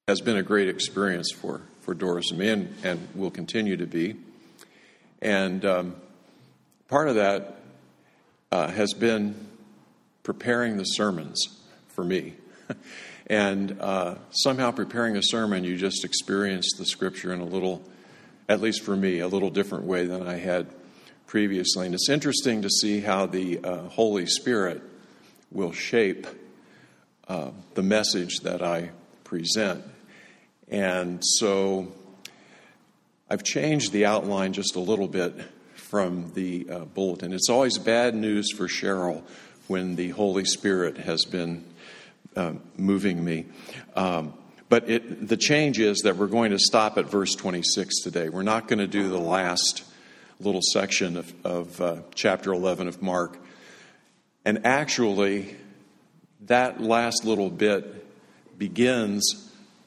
has been a great experience for Doris and me, and will continue to be. And part of that has been preparing the sermons for me. And somehow preparing a sermon, you just experience the Scripture in a little, at least for me, a little different way than I had previously. And it's interesting to see how the Holy Spirit will shape the message that I present. And so I've changed the outline just a little bit from the bulletin. It's always bad news for Cheryl when the Holy Spirit has been moving me. But the change is that we're going to stop at verse 26 today. We're not going to do the last little section of chapter 11 of Mark. And actually, that last little bit begins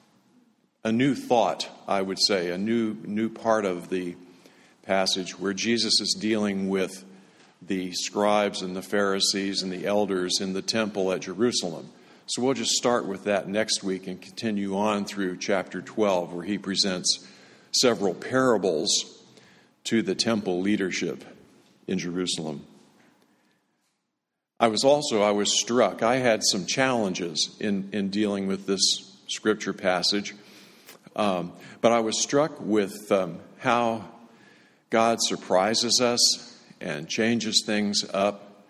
a new thought, I would say, a new part of the passage where Jesus is dealing with the scribes and the Pharisees and the elders in the temple at Jerusalem. So we'll just start with that next week and continue on through chapter 12, where he presents several parables to the temple leadership in Jerusalem. I was struck. I had some challenges in dealing with this scripture passage. But I was struck with how God surprises us and changes things up.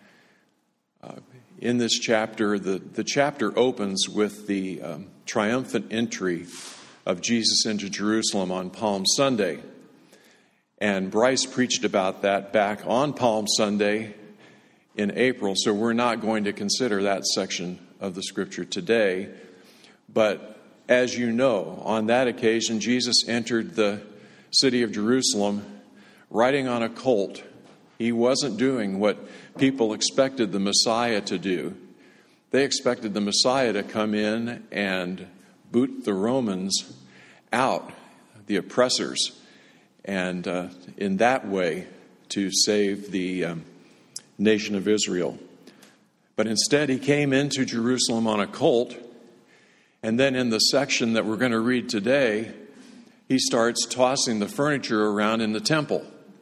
In this chapter, the chapter opens with the triumphant entry of Jesus into Jerusalem on Palm Sunday. And Bryce preached about that back on Palm Sunday in April, so we're not going to consider that section of the Scripture today. But as you know, on that occasion, Jesus entered the city of Jerusalem riding on a colt. He wasn't doing what people expected the Messiah to do. They expected the Messiah to come in and boot the Romans out, the oppressors, and in that way to save the nation of Israel. But instead, he came into Jerusalem on a colt. And then in the section that we're going to read today, he starts tossing the furniture around in the temple.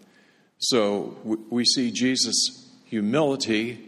So we see Jesus' humility.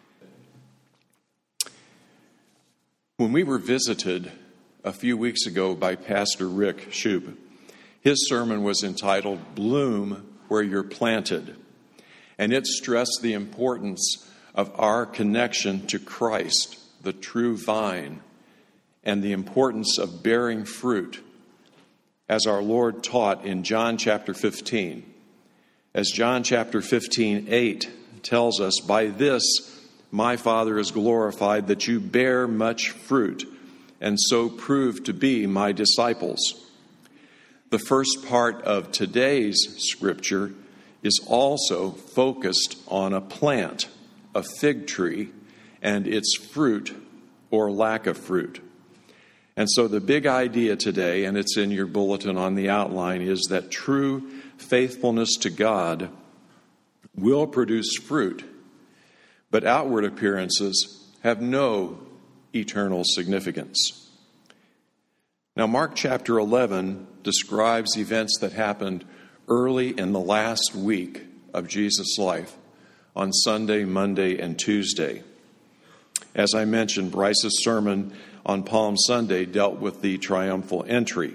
When we were visited a few weeks ago by Pastor Rick Shoup, his sermon was entitled, "Bloom Where You're Planted." And it stressed the importance of our connection to Christ, the true vine, and the importance of bearing fruit, as our Lord taught in John chapter 15. As John chapter 15:8 tells us, "By this my Father is glorified, that you bear much fruit, and so prove to be my disciples." The first part of today's scripture is also focused on a plant, a fig tree, and its fruit or lack of fruit. And so the big idea today, and it's in your bulletin on the outline, is that true faithfulness to God will produce fruit, but outward appearances have no eternal significance. Now, Mark chapter 11 describes events that happened early in the last week of Jesus' life on Sunday, Monday, and Tuesday. As I mentioned, Bryce's sermon on Palm Sunday dealt with the triumphal entry.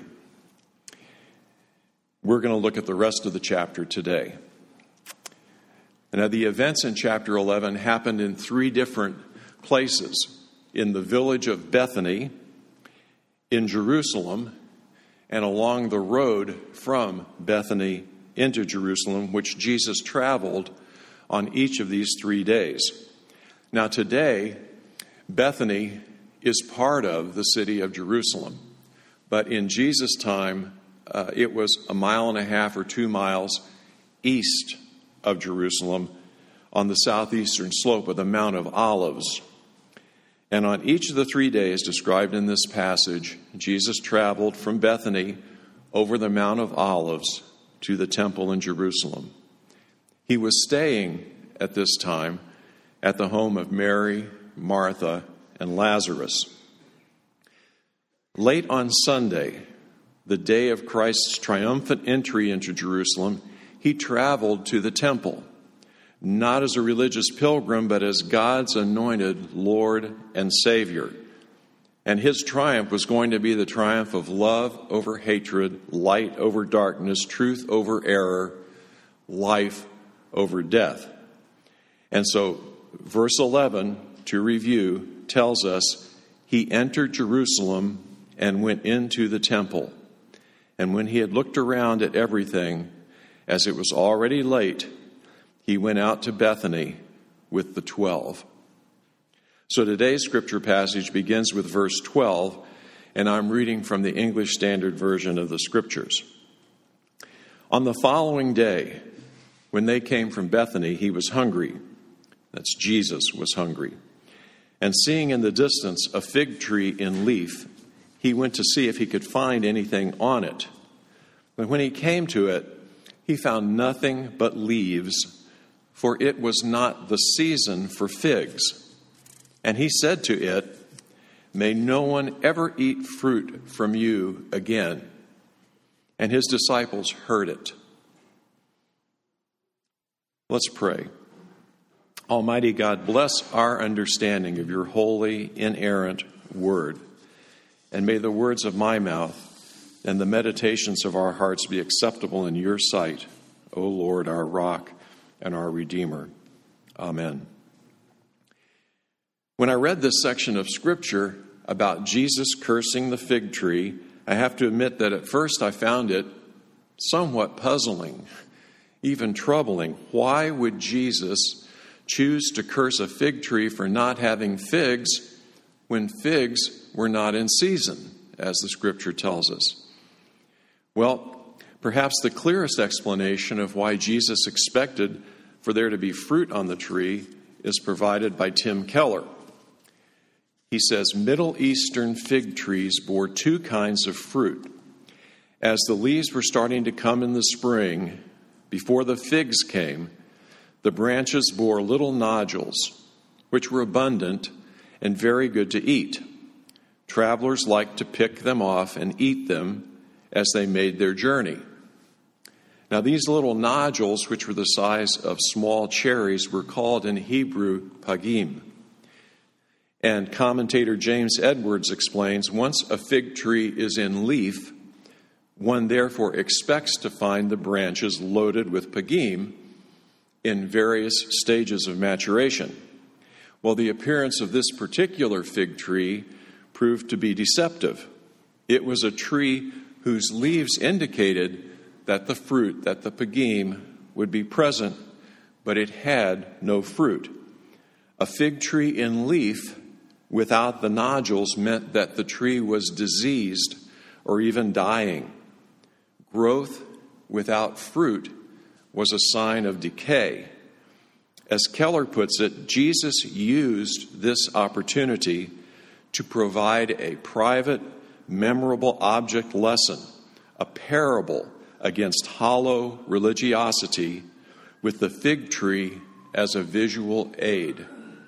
We're going to look at the rest of the chapter today. Now, the events in chapter 11 happened in three different places: in the village of Bethany, in Jerusalem, and along the road from Bethany into Jerusalem, which Jesus traveled on each of these 3 days. Now, today, Bethany is part of the city of Jerusalem, but in Jesus' time, it was 1.5 miles or 2 miles east of Jerusalem on the southeastern slope of the Mount of Olives. And on each of the 3 days described in this passage, Jesus traveled from Bethany over the Mount of Olives to the temple in Jerusalem. He was staying at this time at the home of Mary, Martha, and Lazarus. Late on Sunday, the day of Christ's triumphant entry into Jerusalem, he traveled to the temple, not as a religious pilgrim, but as God's anointed Lord and Savior. And his triumph was going to be the triumph of love over hatred, light over darkness, truth over error, life over death. And so, verse 11, to review, tells us, he entered Jerusalem and went into the temple. And when he had looked around at everything, as it was already late, he went out to Bethany with the 12. So today's scripture passage begins with verse 12, and I'm reading from the English Standard Version of the Scriptures. On the following day, when they came from Bethany, he was hungry. That's Jesus was hungry. And seeing in the distance a fig tree in leaf, he went to see if he could find anything on it. But when he came to it, he found nothing but leaves, for it was not the season for figs. And he said to it, "May no one ever eat fruit from you again." And his disciples heard it. Let's pray. Almighty God, bless our understanding of your holy, inerrant word. And may the words of my mouth and the meditations of our hearts be acceptable in your sight, O Lord, our rock and our Redeemer. Amen. When I read this section of Scripture about Jesus cursing the fig tree, I have to admit that at first I found it somewhat puzzling, even troubling. Why would Jesus choose to curse a fig tree for not having figs when figs were not in season, as the Scripture tells us? Well, perhaps the clearest explanation of why Jesus expected for there to be fruit on the tree is provided by Tim Keller. He says, Middle Eastern fig trees bore two kinds of fruit. As the leaves were starting to come in the spring, before the figs came, the branches bore little nodules, which were abundant and very good to eat. Travelers liked to pick them off and eat them as they made their journey. Now, these little nodules, which were the size of small cherries, were called in Hebrew pagim. And commentator James Edwards explains, once a fig tree is in leaf, one therefore expects to find the branches loaded with pagim in various stages of maturation. Well, the appearance of this particular fig tree proved to be deceptive. It was a tree whose leaves indicated that the fruit, that the pagim, would be present, but it had no fruit. A fig tree in leaf without the nodules meant that the tree was diseased or even dying. Growth without fruit was a sign of decay. As Keller puts it, Jesus used this opportunity to provide a private, memorable object lesson, a parable against hollow religiosity, with the fig tree as a visual aid.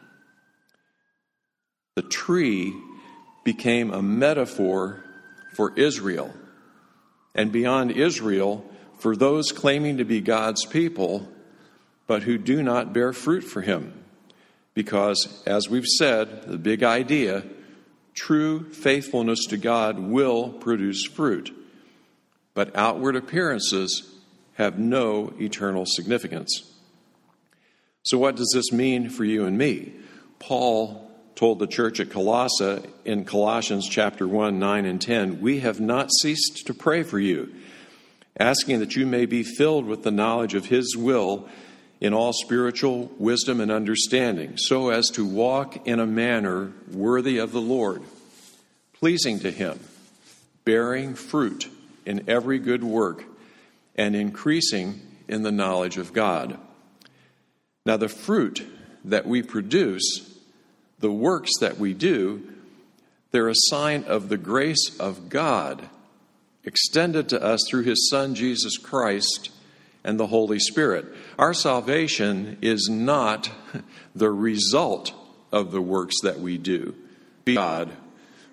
The tree became a metaphor for Israel, and beyond Israel, for those claiming to be God's people, but who do not bear fruit for him. Because, as we've said, the big idea, true faithfulness to God will produce fruit, but outward appearances have no eternal significance. So what does this mean for you and me? Paul told the church at Colossae in Colossians chapter 1, 9 and 10, "We have not ceased to pray for you, asking that you may be filled with the knowledge of his will in all spiritual wisdom and understanding, so as to walk in a manner worthy of the Lord, pleasing to him, bearing fruit in every good work, and increasing in the knowledge of God." Now, the fruit that we produce, the works that we do, they're a sign of the grace of God extended to us through his Son, Jesus Christ, and the Holy Spirit. Our salvation is not the result of the works that we do. God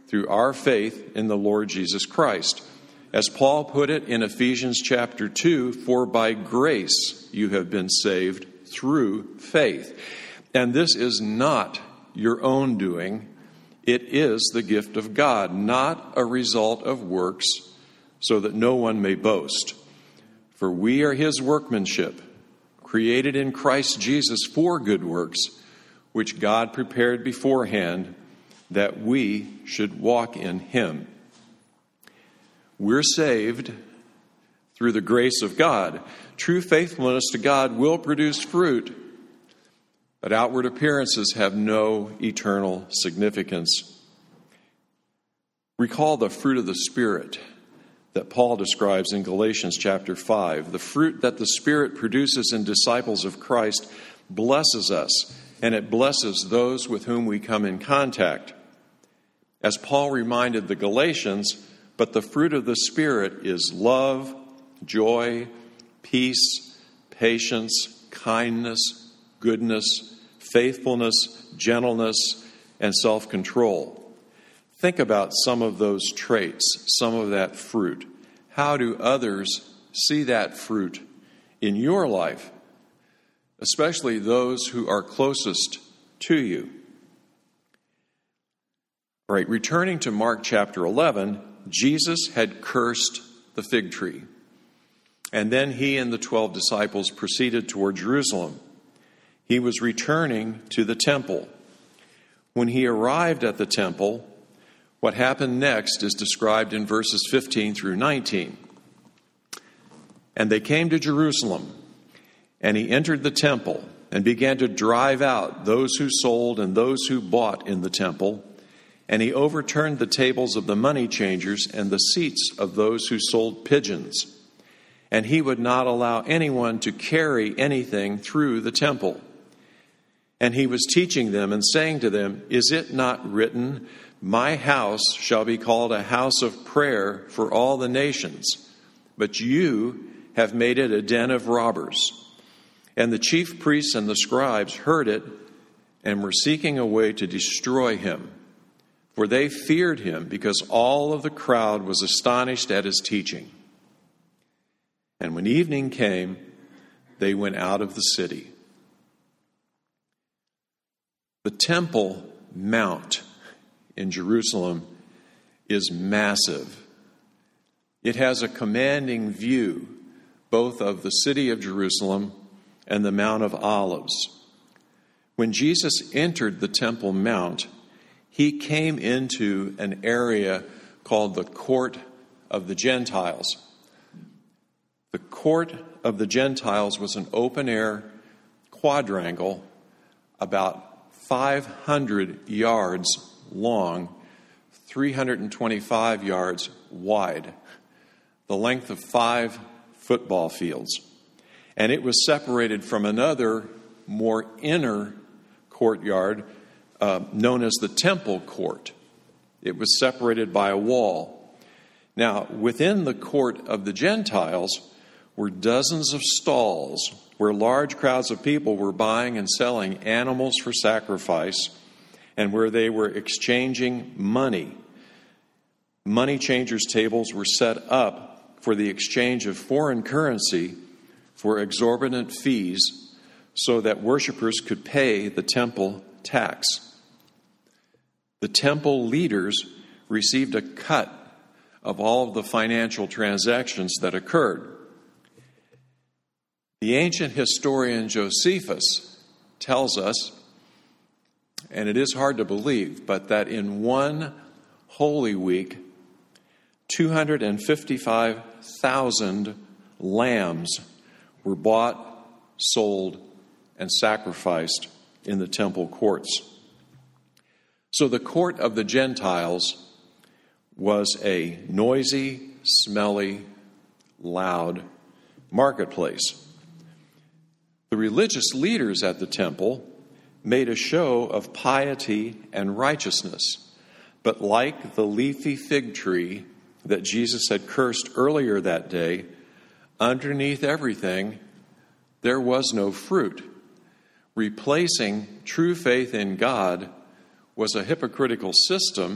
through our faith in the Lord Jesus Christ. As Paul put it in Ephesians chapter 2, for by grace you have been saved through faith. And this is not your own doing. It is the gift of God, not a result of works, so that no one may boast. For we are his workmanship, created in Christ Jesus for good works, which God prepared beforehand that we should walk in him. We're saved through the grace of God. True faithfulness to God will produce fruit, but outward appearances have no eternal significance. Recall the fruit of the Spirit that Paul describes in Galatians chapter 5. The fruit that the Spirit produces in disciples of Christ blesses us, and it blesses those with whom we come in contact. As Paul reminded the Galatians, but the fruit of the Spirit is love, joy, peace, patience, kindness, goodness, faithfulness, gentleness, and self-control. Think about some of those traits, some of that fruit. How do others see that fruit in your life, especially those who are closest to you? All right, returning to Mark chapter 11, Jesus had cursed the fig tree. And then he and the 12 disciples proceeded toward Jerusalem. He was returning to the temple. When he arrived at the temple, what happened next is described in verses 15 through 19. And they came to Jerusalem, and he entered the temple and began to drive out those who sold and those who bought in the temple. And he overturned the tables of the money changers and the seats of those who sold pigeons. And he would not allow anyone to carry anything through the temple. And he was teaching them and saying to them, is it not written, my house shall be called a house of prayer for all the nations, but you have made it a den of robbers. And the chief priests and the scribes heard it and were seeking a way to destroy him. For they feared him because all of the crowd was astonished at his teaching. And when evening came, they went out of the city. The Temple Mount in Jerusalem is massive. It has a commanding view both of the city of Jerusalem and the Mount of Olives. When Jesus entered the Temple Mount, he came into an area called the Court of the Gentiles. The Court of the Gentiles was an open-air quadrangle about 500 yards long, 325 yards wide, the length of 5 football fields. And it was separated from another, more inner courtyard known as the Temple Court. It was separated by a wall. Now, within the Court of the Gentiles were dozens of stalls where large crowds of people were buying and selling animals for sacrifice and where they were exchanging money. Money changers' tables were set up for the exchange of foreign currency for exorbitant fees so that worshipers could pay the temple tax. The temple leaders received a cut of all of the financial transactions that occurred. The ancient historian Josephus tells us, and it is hard to believe, but that in one Holy Week, 255,000 lambs were bought, sold, and sacrificed in the temple courts. So the Court of the Gentiles was a noisy, smelly, loud marketplace. The religious leaders at the temple made a show of piety and righteousness, but like the leafy fig tree that Jesus had cursed earlier that day, underneath everything, there was no fruit. Replacing true faith in God was a hypocritical system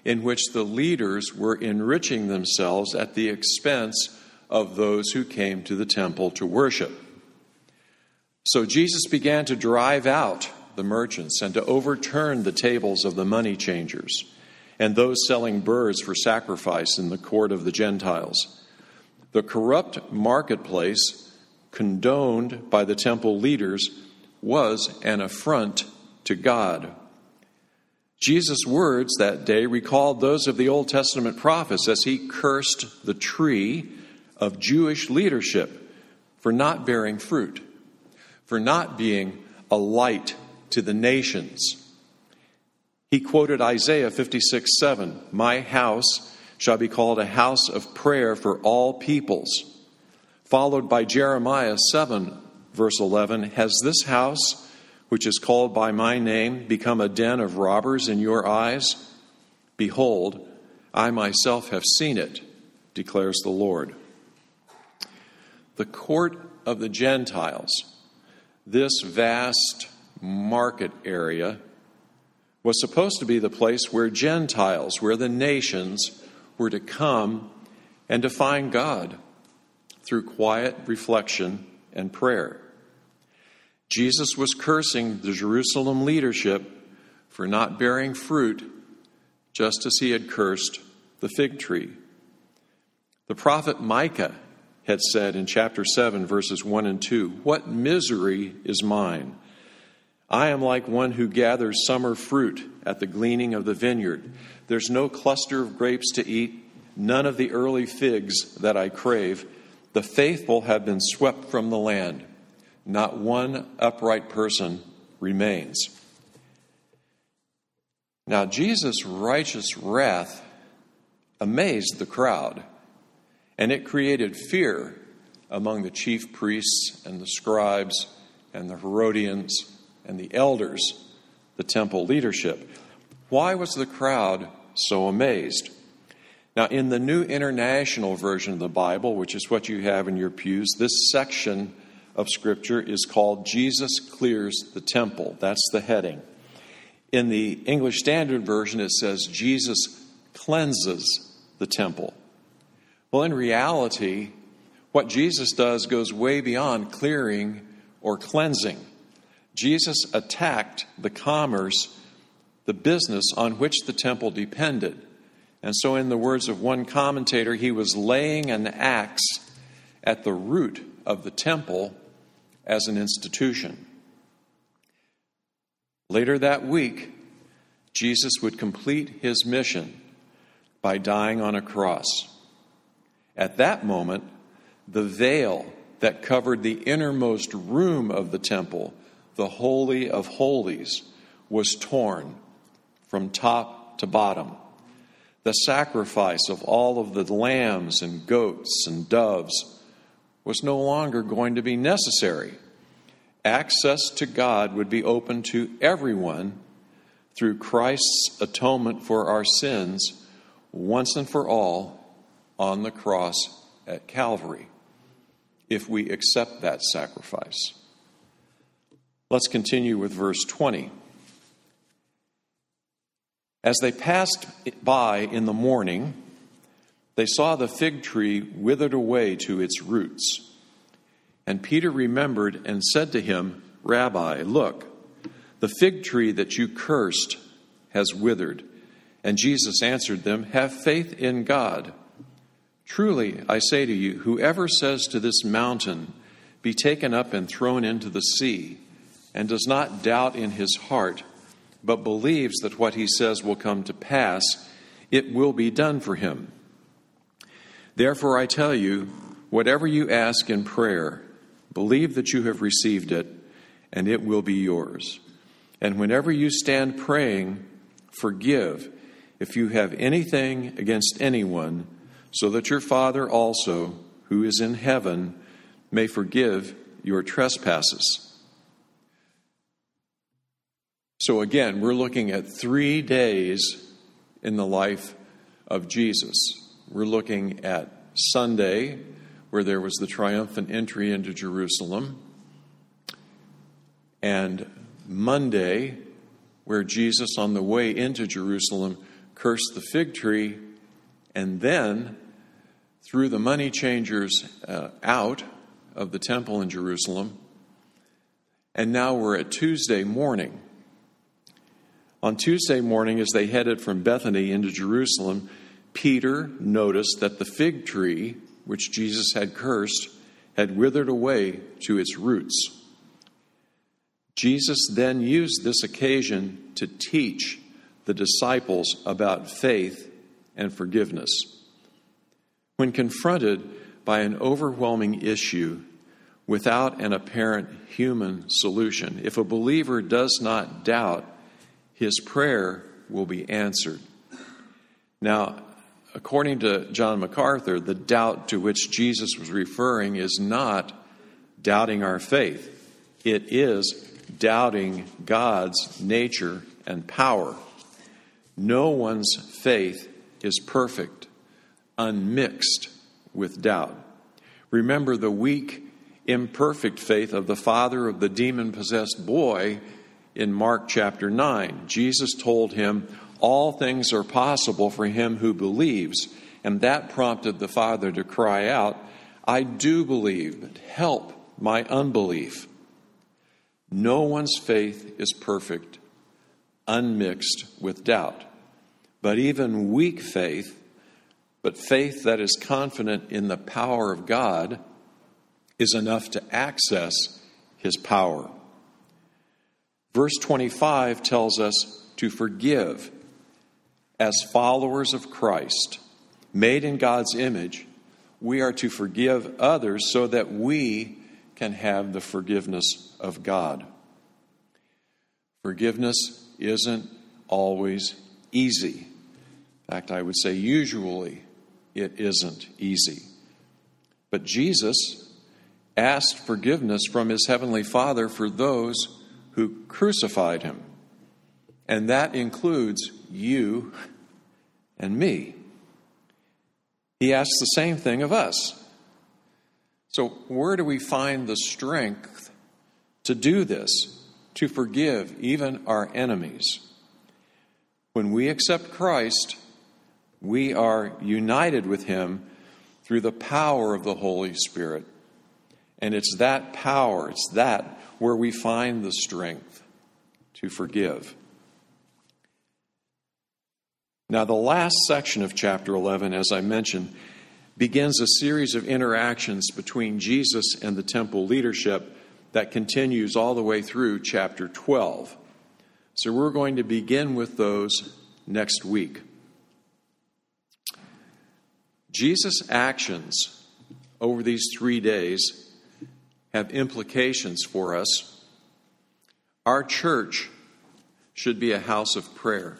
in which the leaders were enriching themselves at the expense of those who came to the temple to worship. So Jesus began to drive out the merchants and to overturn the tables of the money changers and those selling birds for sacrifice in the court of the Gentiles. The corrupt marketplace, condoned by the temple leaders, was an affront to God. Jesus' words that day recalled those of the Old Testament prophets as he cursed the tree of Jewish leadership for not bearing fruit, for not being a light to the nations. He quoted Isaiah 56:7, "My house shall be called a house of prayer for all peoples," followed by Jeremiah 7, verse 11, "Has this house, which is called by my name, become a den of robbers in your eyes? Behold, I myself have seen it, declares the Lord." The court of the Gentiles, this vast market area, was supposed to be the place where Gentiles, where the nations, were to come and to find God through quiet reflection and prayer. Jesus was cursing the Jerusalem leadership for not bearing fruit, just as he had cursed the fig tree. The prophet Micah had said in chapter 7, verses 1 and 2, "What misery is mine! I am like one who gathers summer fruit at the gleaning of the vineyard. There's no cluster of grapes to eat, none of the early figs that I crave. The faithful have been swept from the land. Not one upright person remains." Now, Jesus' righteous wrath amazed the crowd, and it created fear among the chief priests and the scribes and the Herodians and the elders, the temple leadership. Why was the crowd so amazed? Now, in the New International Version of the Bible, which is what you have in your pews, this section of Scripture is called "Jesus Clears the Temple." That's the heading. In the English Standard Version, it says Jesus cleanses the temple. Well, in reality, what Jesus does goes way beyond clearing or cleansing. Jesus attacked the commerce, the business on which the temple depended. And so, in the words of one commentator, he was laying an axe at the root of the temple as an institution. Later that week, Jesus would complete his mission by dying on a cross. At that moment, the veil that covered the innermost room of the temple, the Holy of Holies, was torn from top to bottom. The sacrifice of all of the lambs and goats and doves was no longer going to be necessary. Access to God would be open to everyone through Christ's atonement for our sins once and for all on the cross at Calvary, if we accept that sacrifice. Let's continue with verse 20. As they passed by in the morning, they saw the fig tree withered away to its roots. And Peter remembered and said to him, "Rabbi, look, the fig tree that you cursed has withered." And Jesus answered them, "Have faith in God. Truly, I say to you, whoever says to this mountain, 'Be taken up and thrown into the sea,' and does not doubt in his heart, but believes that what he says will come to pass, it will be done for him. Therefore, I tell you, whatever you ask in prayer, believe that you have received it, and it will be yours. And whenever you stand praying, forgive if you have anything against anyone, so that your Father also, who is in heaven, may forgive your trespasses." So again, we're looking at 3 days in the life of Jesus. We're looking at Sunday, where there was the triumphant entry into Jerusalem, and Monday, where Jesus, on the way into Jerusalem, cursed the fig tree, and then threw the money changers out of the temple in Jerusalem. And now we're at Tuesday morning. On Tuesday morning, as they headed from Bethany into Jerusalem, Peter noticed that the fig tree, which Jesus had cursed, had withered away to its roots. Jesus then used this occasion to teach the disciples about faith and forgiveness. When confronted by an overwhelming issue without an apparent human solution, if a believer does not doubt, his prayer will be answered. Now, according to John MacArthur, the doubt to which Jesus was referring is not doubting our faith. It is doubting God's nature and power. No one's faith is perfect, unmixed with doubt. Remember the weak, imperfect faith of the father of the demon-possessed boy in Mark chapter 9. Jesus told him, all things are possible for him who believes. And that prompted the father to cry out, I do believe, but help my unbelief. No one's faith is perfect, unmixed with doubt. But even weak faith, but faith that is confident in the power of God, is enough to access his power. Verse 25 tells us to forgive. As followers of Christ, made in God's image, we are to forgive others so that we can have the forgiveness of God. Forgiveness isn't always easy. In fact, I would say usually it isn't easy. But Jesus asked forgiveness from his heavenly Father for those who crucified him. And that includes you and me. He asks the same thing of us. So where do we find the strength to do this, to forgive even our enemies? When we accept Christ, we are united with him through the power of the Holy Spirit. And it's that power, it's that where we find the strength to forgive. Now, the last section of chapter 11, as I mentioned, begins a series of interactions between Jesus and the temple leadership that continues all the way through chapter 12. So we're going to begin with those next week. Jesus' actions over these 3 days have implications for us. Our church should be a house of prayer,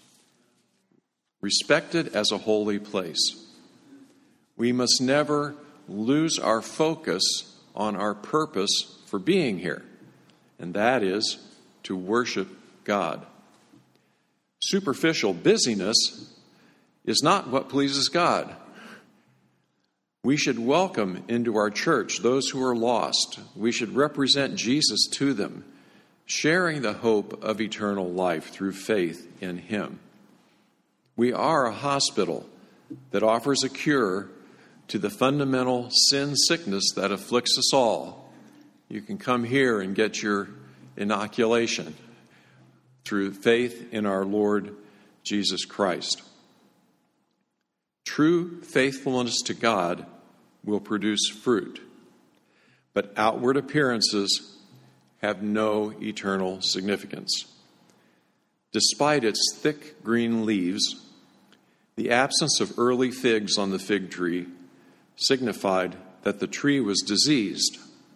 respected as a holy place. We must never lose our focus on our purpose for being here, and that is to worship God. Superficial busyness is not what pleases God. We should welcome into our church those who are lost. We should represent Jesus to them, sharing the hope of eternal life through faith in him. We are a hospital that offers a cure to the fundamental sin sickness that afflicts us all. You can come here and get your inoculation through faith in our Lord Jesus Christ. True faithfulness to God will produce fruit, but outward appearances have no eternal significance. Despite its thick green leaves, the absence of early figs on the fig tree signified that the tree was diseased.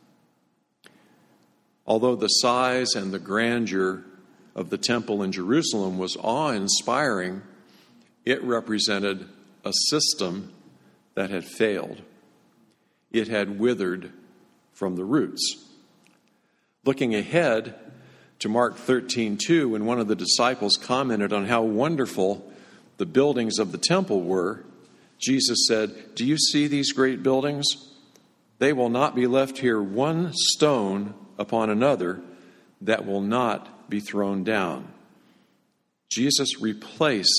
Although the size and the grandeur of the temple in Jerusalem was awe-inspiring, it represented a system that had failed. It had withered from the roots. Looking ahead to Mark 13:2, when one of the disciples commented on how wonderful the buildings of the temple were, Jesus said, "Do you see these great buildings? They will not be left here one stone upon another that will not be thrown down." Jesus replaced the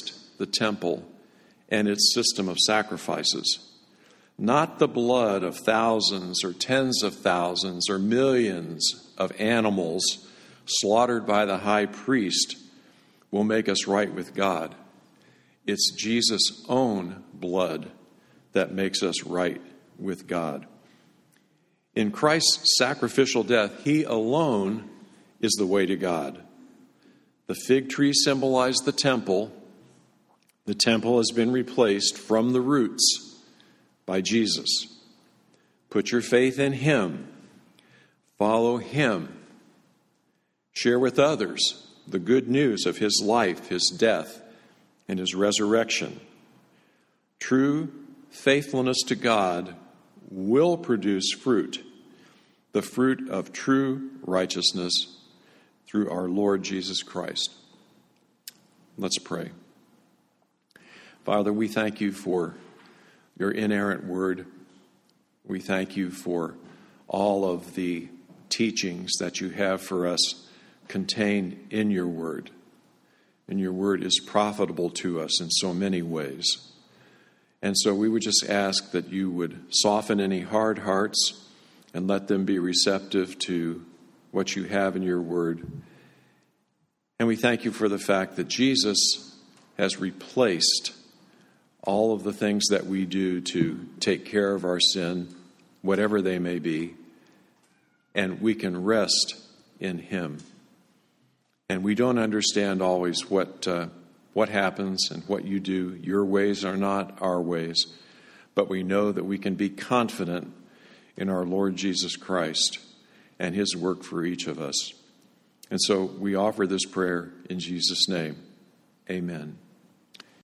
the temple and its system of sacrifices, not the blood of thousands or tens of thousands or millions of animals slaughtered by the high priest will make us right with God. It's Jesus' own blood that makes us right with God. In Christ's sacrificial death, he alone is the way to God. The fig tree symbolized the temple. The temple has been replaced from the roots by Jesus. Put your faith in him. Follow him. Share with others the good news of his life, his death, and his resurrection. True faithfulness to God will produce fruit, the fruit of true righteousness through our Lord Jesus Christ. Let's pray. Father, we thank you for your inerrant word. We thank you for all of the teachings that you have for us contained in your word. And your word is profitable to us in so many ways. And so we would just ask that you would soften any hard hearts and let them be receptive to what you have in your word. And we thank you for the fact that Jesus has replaced all of the things that we do to take care of our sin, whatever they may be, and we can rest in him. And we don't understand always what happens and what you do. Your ways are not our ways, but we know that we can be confident in our Lord Jesus Christ and his work for each of us. And so we offer this prayer in Jesus' name. Amen.